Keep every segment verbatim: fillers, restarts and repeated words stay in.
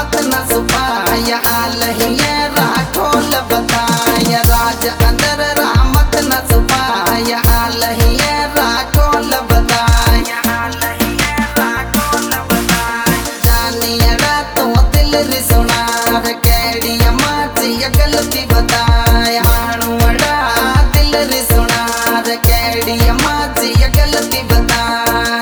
Ramat न सुपाया हाल ही राठोल बताया राज अंदर रामत न सुपाया हाल ही राठोल बताया जानिया तो दिल री सुनार कैड़िया माची गलती बताया हाणुड़ा दिल री सुनार कैड़िया माची गलती बताया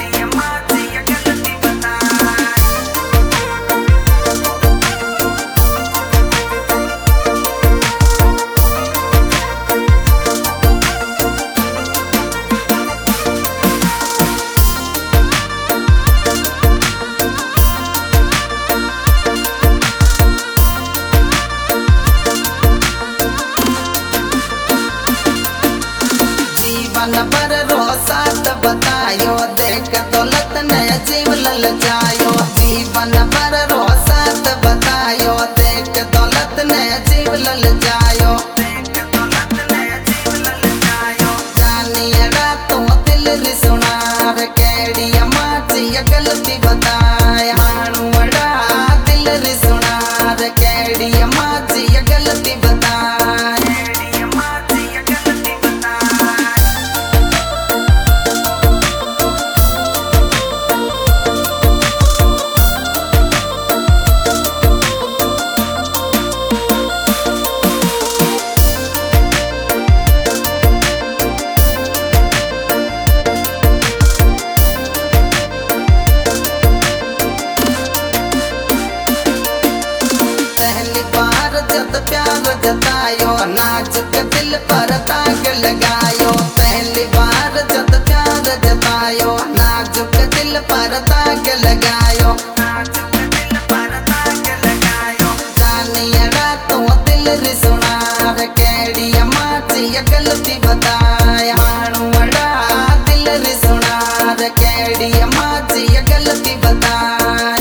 जीवन पर रोसात बतायो देख दौलत ने जीव ललचायो जीवन पर रोसात बतायो देख दौलत ने जीव ललचायो जानिया तो दिल री सुनार कैड़िया माची गलती बताया हाणुड़ा दिल री सुनार कैड़िया माची गलती बताया पहली बार जब प्यार जतायो नाजुक दिल पर दाग लगायो पहली बार जब प्यार जतायो नाजुक दिल पर दाग लगायो जानिया तो दिल री सुनार कैड़िया माची गलती बताया हाणुड़ा दिल री सुनार कैड़िया माची गलती बताया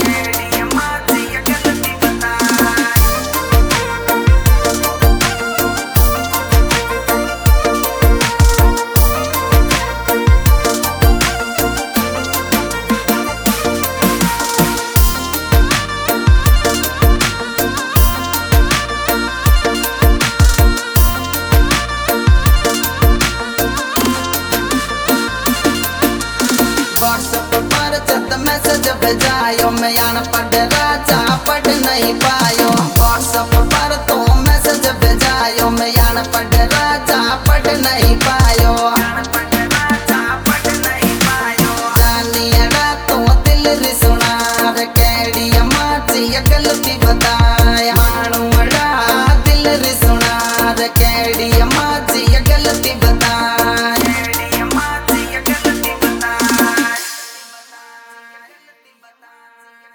व्हाट्सएप पर जब मैसेज भेजायो मैं यान पढ़ राजा पढ़ नहीं पायो व्हाट्सएप पर तो मैसेज भेजायो मैं यान पढ़ राजा पढ़ नहीं पायो जानिया तो दिल री सुनार कैड़िया माची गलती बता